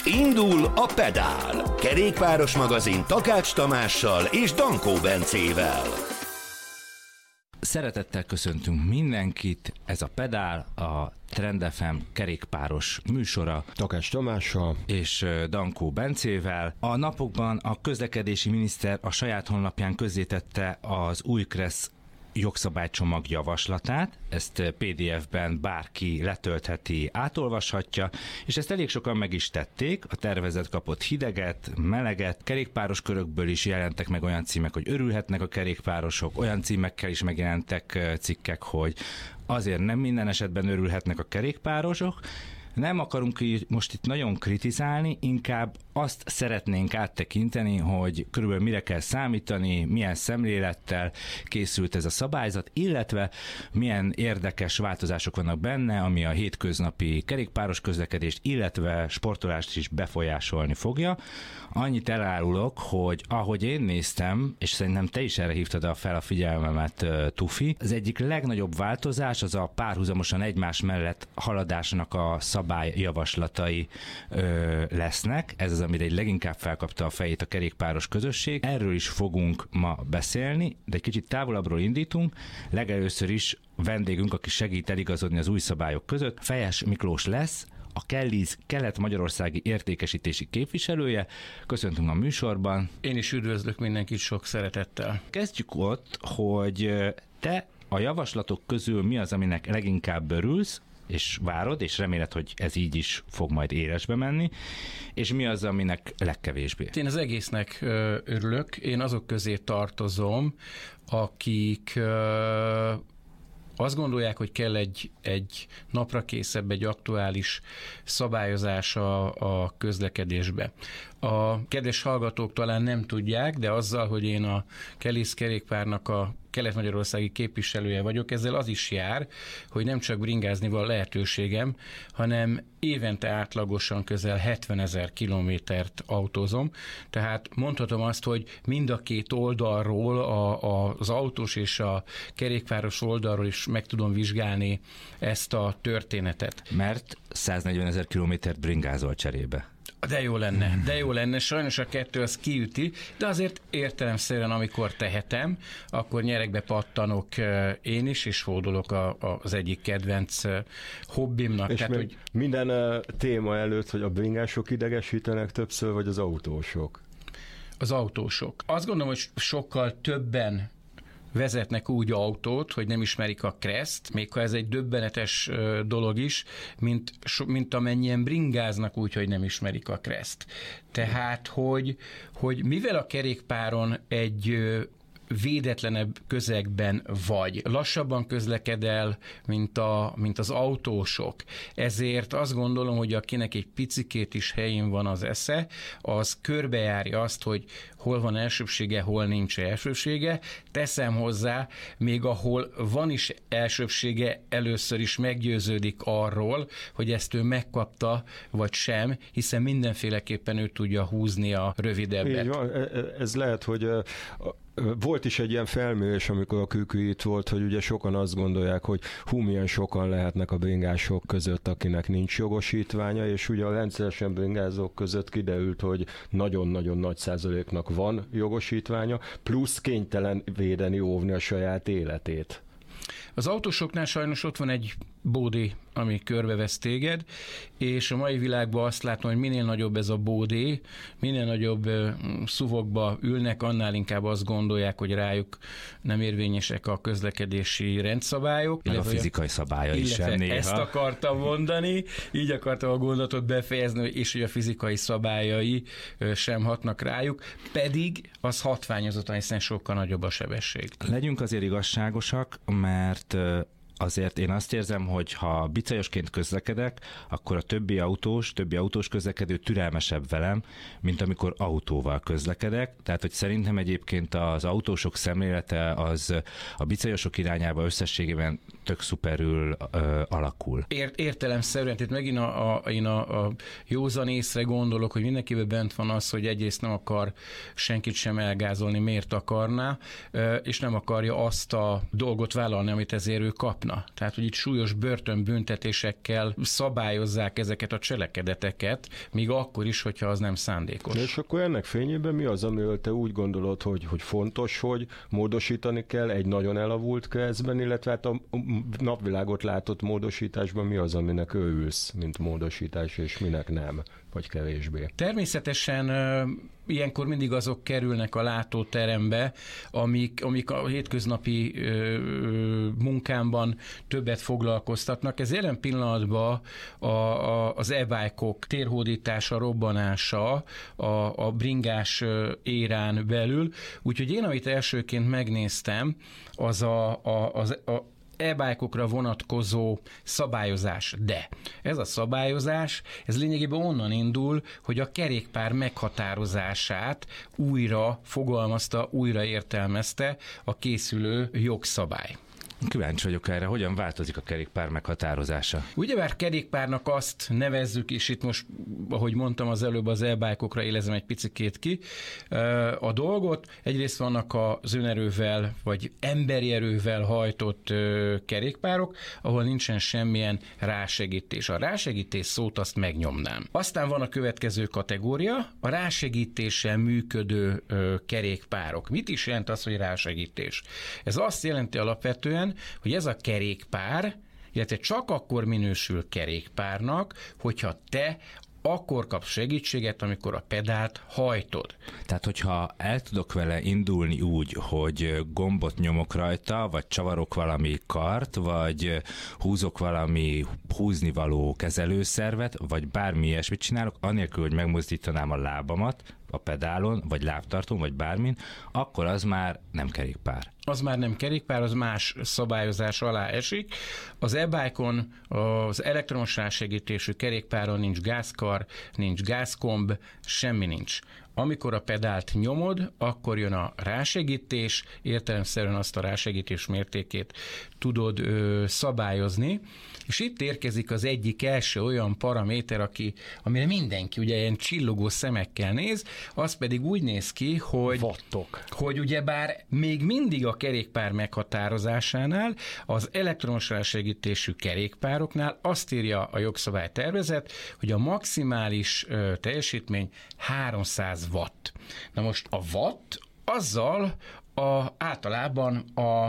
Indul a Pedál. Kerékpáros magazin Takács Tamással és Dankó Bencével. Szeretettel köszöntünk mindenkit, ez a Pedál, a Trend FM kerékpáros műsora. Takács Tamással és Dankó Bencével. A napokban a közlekedési miniszter a saját honlapján közzétette az új KRESZ jogszabálycsomag javaslatát, ezt PDF-ben bárki letöltheti, átolvashatja, és ezt elég sokan meg is tették, a tervezet kapott hideget, meleget, kerékpáros körökből is jelentek meg olyan címek, hogy örülhetnek a kerékpárosok, olyan címekkel is megjelentek cikkek, hogy azért nem minden esetben örülhetnek a kerékpárosok. Nem akarunk most itt nagyon kritizálni, inkább azt szeretnénk áttekinteni, hogy körülbelül mire kell számítani, milyen szemlélettel készült ez a szabályzat, illetve milyen érdekes változások vannak benne, ami a hétköznapi kerékpáros közlekedést, illetve sportolást is befolyásolni fogja. Annyit elárulok, hogy ahogy én néztem, és szerintem te is erre hívtad fel a figyelmemet, Tufi, az egyik legnagyobb változás az a párhuzamosan egymás mellett haladásnak a szabályjavaslatai lesznek. Ez az, amire leginkább felkapta a fejét a kerékpáros közösség. Erről is fogunk ma beszélni, de egy kicsit távolabbról indítunk. Legelőször is vendégünk, aki segít eligazodni az új szabályok között, Fejes Miklós lesz, a Kellyz kelet-magyarországi értékesítési képviselője. Köszöntünk a műsorban. Én is üdvözlök mindenkit sok szeretettel. Kezdjük ott, hogy te a javaslatok közül mi az, aminek leginkább örülsz, és várod, és reméled, hogy ez így is fog majd élesbe menni, és mi az, aminek legkevésbé? Én az egésznek örülök, én azok közé tartozom, akik azt gondolják, hogy kell egy naprakészebb, egy aktuális szabályozás a közlekedésbe. A kedves hallgatók talán nem tudják, de azzal, hogy én a Kellyz kerékpárnak a kelet-magyarországi képviselője vagyok, ezzel az is jár, hogy nem csak bringázni van lehetőségem, hanem évente átlagosan közel 70 000 kilométert autózom. Tehát mondhatom azt, hogy mind a két oldalról, az autós és a kerékpáros oldalról is meg tudom vizsgálni ezt a történetet. Mert 140 000 kilométert bringázol cserébe. De jó lenne, sajnos a kettő az kiüti, de azért értelemszerűen, amikor tehetem, akkor nyerekbe pattanok én is, és hódolok az egyik kedvenc hobbimnak. És tehát, hogy minden téma előtt, hogy a bringások idegesítenek többször, vagy az autósok? Az autósok. Azt gondolom, hogy sokkal többen vezetnek úgy autót, hogy nem ismerik a KRESZ-t, még ha ez egy döbbenetes dolog is, mint amennyien bringáznak úgy, hogy nem ismerik a KRESZ-t. Tehát, hogy mivel a kerékpáron egy védetlenebb közegben vagy, lassabban közlekedel, mint az autósok. Ezért azt gondolom, hogy akinek egy picikét is helyén van az esze, az körbejárja azt, hogy hol van elsőbsége, hol nincs elsőbsége. Teszem hozzá, még ahol van is elsőbsége, először is meggyőződik arról, hogy ezt ő megkapta, vagy sem, hiszen mindenféleképpen ő tudja húzni a rövidebbet. Így van, ez lehet, hogy volt is egy ilyen felmérés, amikor a Kükü itt volt, hogy ugye sokan azt gondolják, hogy milyen sokan lehetnek a bringások között, akinek nincs jogosítványa, és ugye a rendszeresen bringázók között kiderült, hogy nagyon-nagyon nagy százaléknak van jogosítványa, plusz kénytelen védeni, óvni a saját életét. Az autósoknál sajnos ott van egy bódé, ami körbevesz téged, és a mai világban azt látom, hogy minél nagyobb ez a bódé, minél nagyobb szuvokba ülnek, annál inkább azt gondolják, hogy rájuk nem érvényesek a közlekedési rendszabályok. Meg a fizikai szabályai sem néha. Ezt akartam mondani, így akartam a gondolatot befejezni, és hogy a fizikai szabályai sem hatnak rájuk, pedig az hatványozottan, hiszen sokkal nagyobb a sebesség. Legyünk azért igazságosak, mert azért én azt érzem, hogy ha bicajosként közlekedek, akkor a többi autós közlekedő türelmesebb velem, mint amikor autóval közlekedek. Tehát, hogy szerintem egyébként az autósok szemlélete az a bicajosok irányába összességében tök szuperül alakul. Értelemszerűen, tehát megint én a józan észre gondolok, hogy mindenkiben bent van az, hogy egyrészt nem akar senkit sem elgázolni, miért akarná, és nem akarja azt a dolgot vállalni, amit ezért ő kapna. szabna. Tehát, hogy itt súlyos börtönbüntetésekkel szabályozzák ezeket a cselekedeteket, még akkor is, hogyha az nem szándékos. És akkor ennek fényében mi az, amiről te úgy gondolod, hogy fontos, hogy módosítani kell egy nagyon elavult KRESZ-ben, illetve hát a napvilágot látott módosításban mi az, aminek örülsz, mint módosítás, és minek nem, vagy kevésbé? Természetesen ilyenkor mindig azok kerülnek a látóterembe, amik a hétköznapi munkámban többet foglalkoztatnak. Ez jelen pillanatban az e-bike-ok térhódítása, robbanása a bringás érán belül. Úgyhogy én, amit elsőként megnéztem, az az e-bike-okra vonatkozó szabályozás. De ez a szabályozás, ez lényegében onnan indul, hogy a kerékpár meghatározását újra fogalmazta, újra értelmezte a készülő jogszabály. Kíváncsi vagyok erre, hogyan változik a kerékpár meghatározása? Ugyebár kerékpárnak azt nevezzük, és itt most, ahogy mondtam az előbb, az e-bike-okra élezem egy picikét ki a dolgot. Egyrészt vannak az önerővel, vagy emberi erővel hajtott kerékpárok, ahol nincsen semmilyen rásegítés. A rásegítés szót azt megnyomnám. Aztán van a következő kategória, a rásegítéssel működő kerékpárok. Mit is jelent az, hogy rásegítés? Ez azt jelenti alapvetően, hogy ez a kerékpár, illetve csak akkor minősül kerékpárnak, hogyha te akkor kapsz segítséget, amikor a pedált hajtod. Tehát, hogyha el tudok vele indulni úgy, hogy gombot nyomok rajta, vagy csavarok valami kart, vagy húzok valami húznivaló kezelőszervet, vagy bármi ilyesmit csinálok, anélkül, hogy megmozdítanám a lábamat a pedálon, vagy lábtartón, vagy bármin, akkor az már nem kerékpár. Az már nem kerékpár, az más szabályozás alá esik. Az e-bike-on, az elektromos rásegítésű kerékpáron nincs gázkar, nincs gázkomb, semmi nincs. Amikor a pedált nyomod, akkor jön a rásegítés, értelemszerűen azt a rásegítés mértékét tudod szabályozni, és itt érkezik az egyik első olyan paraméter, amire mindenki ugye ilyen csillogó szemekkel néz, az pedig úgy néz ki, hogy wattok. Hogy ugyebár még mindig a kerékpár meghatározásánál, az elektromos rásegítésű kerékpároknál azt írja a jogszabálytervezet, hogy a maximális teljesítmény 300 watt. Na most a watt azzal általában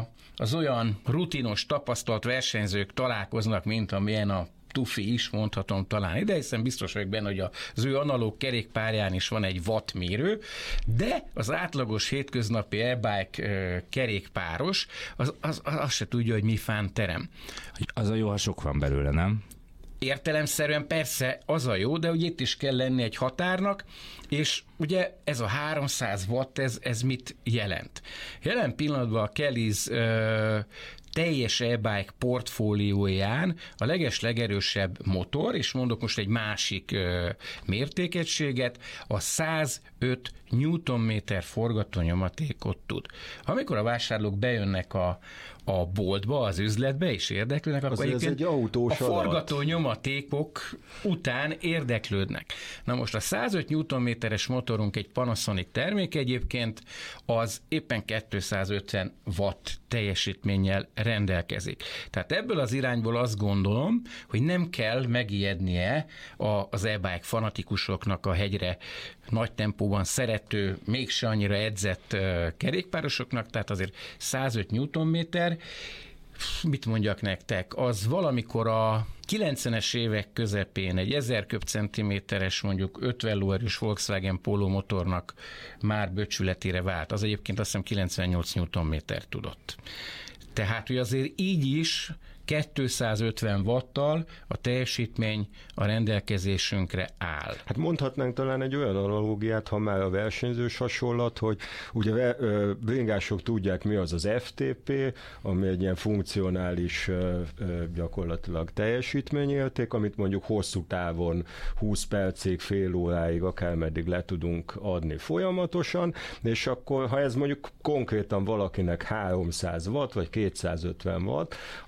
az olyan rutinos, tapasztalt versenyzők találkoznak, mint amilyen a Tufi is, mondhatom talán ide, hiszen biztos vagyok benne, hogy az ő analóg kerékpárján is van egy wattmérő, de az átlagos hétköznapi e-bike kerékpáros, az se tudja, hogy mi fán terem. Az a jó, ha sok van belőle, nem? Értelemszerűen persze az a jó, de ugye itt is kell lenni egy határnak, és ugye ez a 300 watt, ez mit jelent? Jelen pillanatban a Kellys teljes e-bike portfólióján a legerősebb motor, és mondok most egy másik mértékegységet, a 105 Nm forgatónyomatékot tud. Amikor a vásárlók bejönnek a boltba, az üzletbe, és érdeklődnek, akkor egyébként a forgató nyomatékok után érdeklődnek. Na most a 105 Nm-es motorunk egy Panasonic termék egyébként, az éppen 250 watt teljesítménnyel rendelkezik. Tehát ebből az irányból azt gondolom, hogy nem kell megijednie az e-bike fanatikusoknak, a hegyre nagy tempóban szerető, mégse annyira edzett kerékpárosoknak, tehát azért 105 Nm, mit mondjak nektek, az valamikor a 90-es évek közepén egy 1000 köbcentiméteres, mondjuk 50 lóerős Volkswagen Polo motornak már becsületére vált. Az egyébként azt hiszem 98 Nm tudott. Tehát, hogy azért így is 250 watttal a teljesítmény a rendelkezésünkre áll. Hát mondhatnánk talán egy olyan analógiát, ha már a versenyzős hasonlat, hogy ugye bringások tudják, mi az az FTP, ami egy ilyen funkcionális gyakorlatilag teljesítményérték, amit mondjuk hosszú távon 20 percig, fél óráig, akármeddig le tudunk adni folyamatosan, és akkor, ha ez mondjuk konkrétan valakinek 300 watt, vagy 250 watt, attól még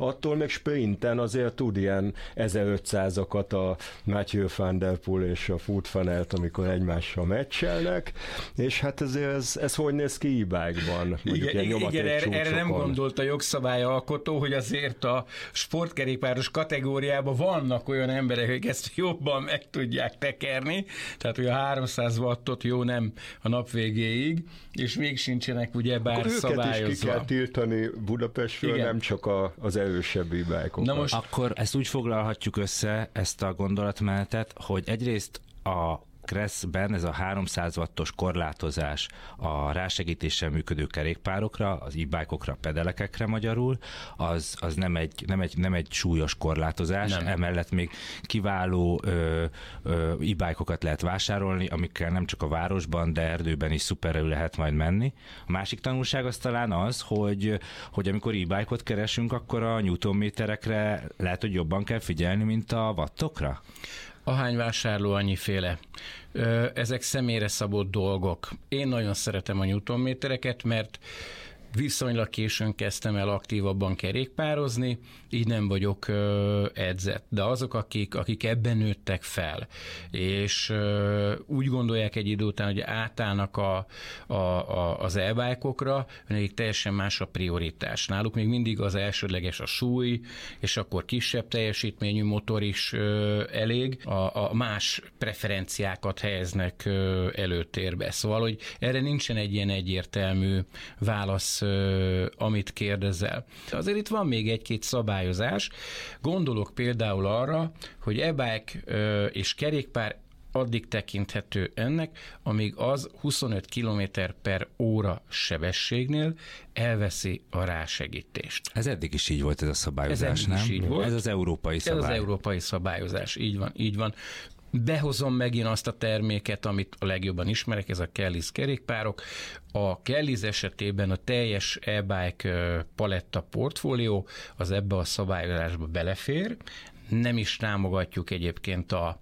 sprinten azért tud ilyen 1500-akat a Mathieu van der Poel és a Wout van Aert, amikor egymással meccselnek, és hát ezért ez hogy néz ki e-bike-ban? Igen, erre nem gondolt a jogszabályalkotó, hogy azért a sportkerékpáros kategóriában vannak olyan emberek, akik ezt jobban meg tudják tekerni, tehát hogy a 300 wattot jó nem a nap végéig, és még sincsenek ugyebár szabályozva. Őket is ki kell tiltani Budapestről, nem csak az erősebb e-bike-okat. Na most akkor ezt úgy foglalhatjuk össze, ezt a gondolatmenetet, hogy egyrészt a Crest-ben ez a 300 wattos korlátozás a rásegítéssel működő kerékpárokra, az e-bike-okra, pedelekekre magyarul, az nem egy súlyos korlátozás, nem. Emellett még kiváló e-bike-okat lehet vásárolni, amikkel nem csak a városban, de erdőben is szuperül lehet majd menni. A másik tanulság az talán az, hogy amikor e-bike-ot keresünk, akkor a newtonméterekre lehet, hogy jobban kell figyelni, mint a wattokra? Ahány vásárló, annyiféle. Ezek személyre szabott dolgok. Én nagyon szeretem a newtonmétereket, mert viszonylag későn kezdtem el aktívabban kerékpározni, így nem vagyok edzett. De azok, akik ebben nőttek fel, és úgy gondolják egy idő után, hogy átállnak az e-bike-okra, nekik teljesen más a prioritás. Náluk még mindig az elsődleges a súly, és akkor kisebb teljesítményű motor is elég. A más preferenciákat helyeznek előtérbe. Szóval, hogy erre nincsen egy ilyen egyértelmű válasz, amit kérdezel. Azért itt van még egy-két szabályozás. Gondolok például arra, hogy e-bike és kerékpár addig tekinthető ennek, amíg az 25 km/h sebességnél elveszi a rásegítést. Ez eddig is így volt ez a szabályozás, nem? Ez az európai szabály. Ez az európai szabályozás, így van. Behozom megint azt a terméket, amit a legjobban ismerek, ez a Kellys kerékpárok. A Kellys esetében a teljes e-bike paletta portfólió az ebbe a szabályozásba belefér. Nem is támogatjuk egyébként a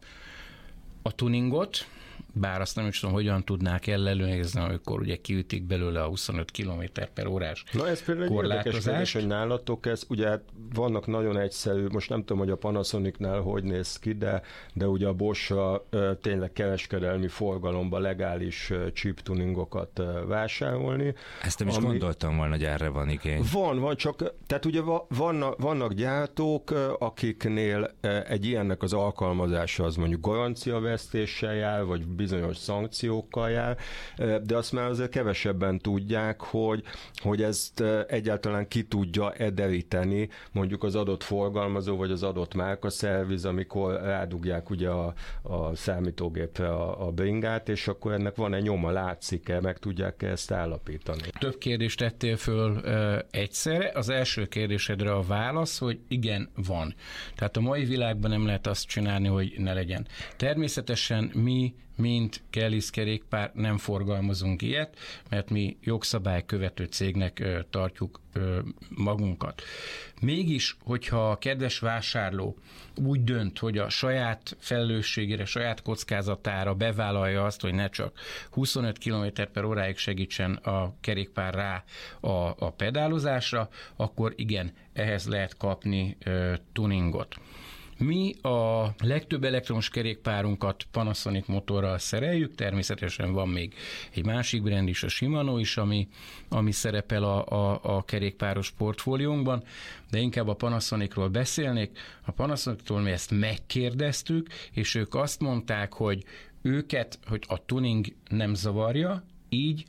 tuningot, bár azt nem is tudom, hogyan tudnák ellenőrizni, amikor ugye kiütik belőle a 25 km/h-s Na ez például egy érdekes kérdés, hogy nálatok ez, ugye hát vannak nagyon egyszerű, most nem tudom, hogy a Panasonicnál hogy néz ki, de ugye a Bosch tényleg kereskedelmi forgalomba legális chip tuningokat vásárolni. Ezt nem is gondoltam volna, hogy erre van igény. Van, csak, tehát ugye vannak gyártók, akiknél egy ilyennek az alkalmazása az mondjuk garanciavesztéssel jár, vagy bizonyos szankciókkal jár, de azt már azért kevesebben tudják, hogy ezt egyáltalán ki tudja deríteni mondjuk az adott forgalmazó, vagy az adott márkaszerviz, amikor rádugják ugye a számítógépre a bringát, és akkor ennek van-e nyoma, látszik-e, meg tudják ezt állapítani? Több kérdést tettél föl egyszerre. Az első kérdésedre a válasz, hogy igen, van. Tehát a mai világban nem lehet azt csinálni, hogy ne legyen. Természetesen mi, mint Kellys kerékpár nem forgalmazunk ilyet, mert mi jogszabálykövető cégnek tartjuk magunkat. Mégis, hogyha a kedves vásárló úgy dönt, hogy a saját felelősségére, saját kockázatára bevállalja azt, hogy ne csak 25 km/h segítsen a kerékpár rá a pedálozásra, akkor igen, ehhez lehet kapni tuningot. Mi a legtöbb elektromos kerékpárunkat Panasonic motorral szereljük, természetesen van még egy másik brand is, a Shimano is, ami szerepel a kerékpáros portfóliónkban, de inkább a Panasonicról beszélnék. A Panasonictól mi ezt megkérdeztük, és ők azt mondták, hogy őket, hogy a tuning nem zavarja, így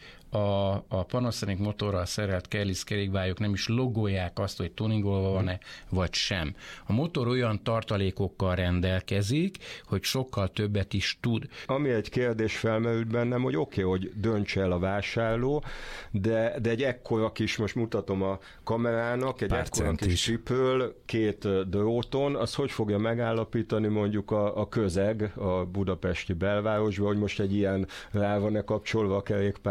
a Panasonic motorral szerelt Kellys kerékpárok nem is logolják azt, hogy tuningolva van-e, vagy sem. A motor olyan tartalékokkal rendelkezik, hogy sokkal többet is tud. Ami egy kérdés felmerült bennem, hogy oké, hogy döntse el a vásárló, de egy ekkora kis, most mutatom a kamerának, egy ekkora kis csipről, 2 dróton, az hogy fogja megállapítani mondjuk a közeg a budapesti belvárosban, hogy most egy ilyen rá van-e kapcsolva a kerékpárra, vagy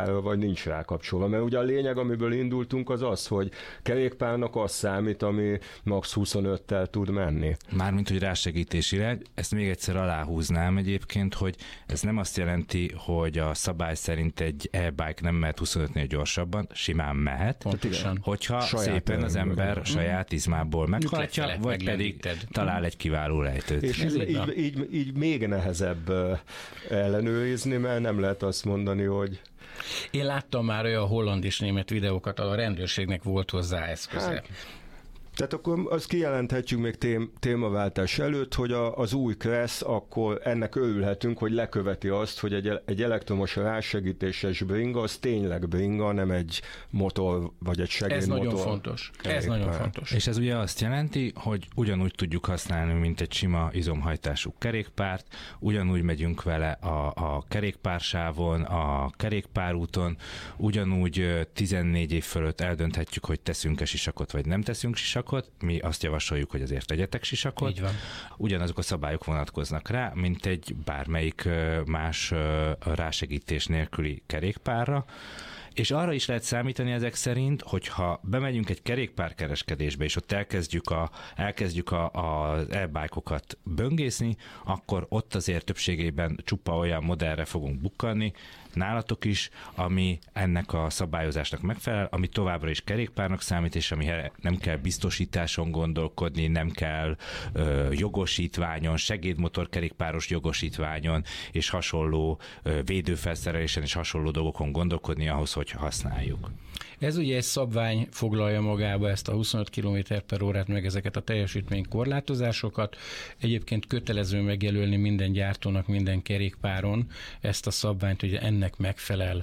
nincs rákapcsolva. Mert ugye a lényeg, amiből indultunk, az az, hogy kerékpárnak az számít, ami max 25-tel tud menni. Mármint, hogy rásegítésire, ezt még egyszer aláhúznám egyébként, hogy ez nem azt jelenti, hogy a szabály szerint egy e-bike nem mehet 25-nél gyorsabban, simán mehet, pontosan. Hogyha szépen az ember saját izmából meghajtja, vagy pedig talál egy kiváló lejtőt. És így még nehezebb ellenőrizni, mert nem lehet azt mondani, hogy... Én láttam már olyan holland és német videókat, a rendőrségnek volt hozzá eszköze. Tehát akkor azt kijelenthetjük még témaváltás előtt, hogy az új Crest, akkor ennek örülhetünk, hogy leköveti azt, hogy egy elektromos rásegítéses bringa, az tényleg bringa, nem egy motor vagy egy segédmotor. Ez nagyon fontos. Ez nagyon fontos. És ez ugye azt jelenti, hogy ugyanúgy tudjuk használni, mint egy sima izomhajtású kerékpárt, ugyanúgy megyünk vele a kerékpársávon, a kerékpárúton, ugyanúgy 14 év fölött eldönthetjük, hogy teszünk-e sisakot, vagy nem teszünk sisakot. Mi azt javasoljuk, hogy azért tegyetek sisakot. Így van. Ugyanazok a szabályok vonatkoznak rá, mint egy bármelyik más rásegítés nélküli kerékpárra. És arra is lehet számítani ezek szerint, hogyha bemegyünk egy kerékpárkereskedésbe, és ott elkezdjük az e-bike-okat böngészni, akkor ott azért többségében csupa olyan modellre fogunk bukkanni, nálatok is, ami ennek a szabályozásnak megfelel, ami továbbra is kerékpárnak számít, és amire nem kell biztosításon gondolkodni, nem kell jogosítványon, segédmotorkerékpáros jogosítványon, és hasonló védőfelszerelésen és hasonló dolgokon gondolkodni ahhoz, hogy használjuk. Ez ugye egy szabvány foglalja magába ezt a 25 km/h-t, meg ezeket a teljesítménykorlátozásokat. Egyébként kötelező megjelölni minden gyártónak, minden kerékpáron ezt a szabványt, hogy ennek megfelel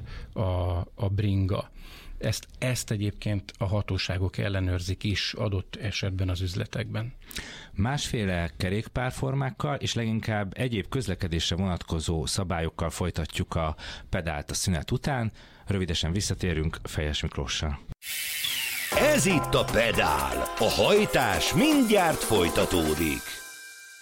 a bringa. Ezt egyébként a hatóságok ellenőrzik is adott esetben az üzletekben. Másféle kerékpárformákkal és leginkább egyéb közlekedésre vonatkozó szabályokkal folytatjuk a pedált a szünet után. Rövidesen visszatérünk Fejes Miklóssal. Ez itt a Pedál. A hajtás mindjárt folytatódik.